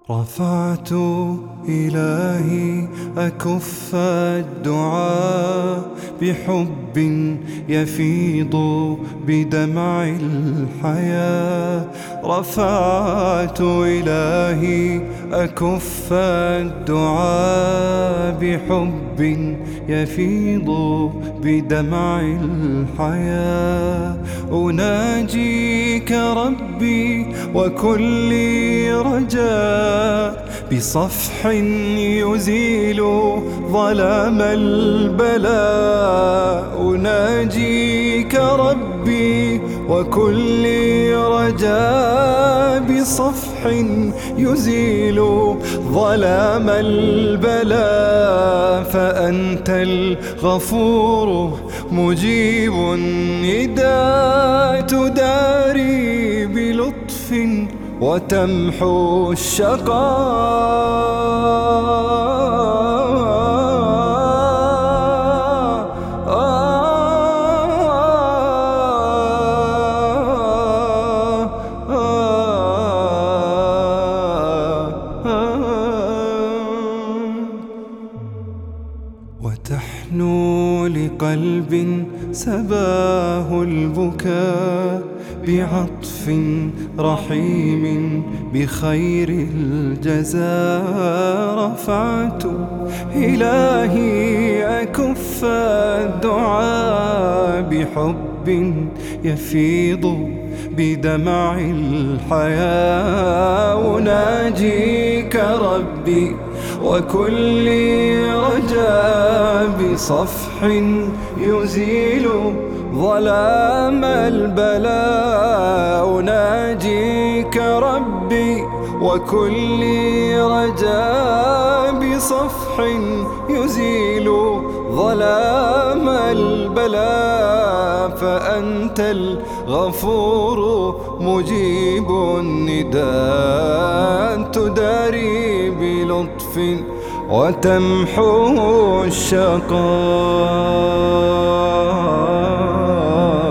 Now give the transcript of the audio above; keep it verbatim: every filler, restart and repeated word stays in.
رفعت إلهي أكف الدعاء بحب يفيض بدمع الحياة. رفعت إلهي أكف الدعاء بحب يفيض بدمع الحياة. أناجيك ربي وكلي رجاء بصفح يزيل ظلام البلاء. أناجيك ربي وكلي رجاء بصفح يزيل ظلام البلاء. فأنت الغفور مجيب النداء، تداري بلطف وتمحو الشقاء. وتحنو لقلب سباه البكاء بعطف رحيم بخير الجزاء. رفعت إلهي أكف الدعاء بحب يفيض بدمع الحياة. أناجيك ربي وكلي رجاء بصفح يزيل ظلام البلاء. أناجيك ربي وكلي رجاء بصفح يزيل ظلام البلاء. فأنت الغفور مجيب النداء، تداري بلطف وتمحو الشقاء.